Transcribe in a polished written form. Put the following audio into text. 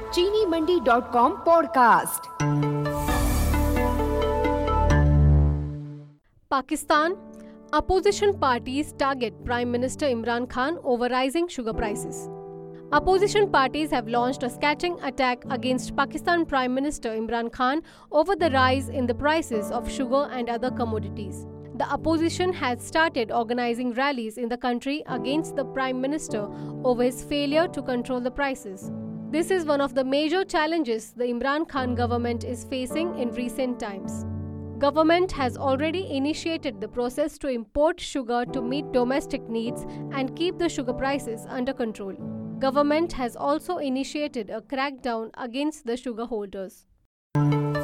चीनीमंडी.com podcast. Pakistan, opposition parties target Prime Minister Imran Khan over rising sugar prices. Opposition parties have launched a scathing attack against Pakistan Prime Minister Imran Khan over the rise in the prices of sugar and other commodities. The opposition has started organizing rallies in the country against the Prime Minister over his failure to control the prices. This is one of the major challenges the Imran Khan government is facing in recent times. Government has already initiated the process to import sugar to meet domestic needs and keep the sugar prices under control. Government has also initiated a crackdown against the sugar holders.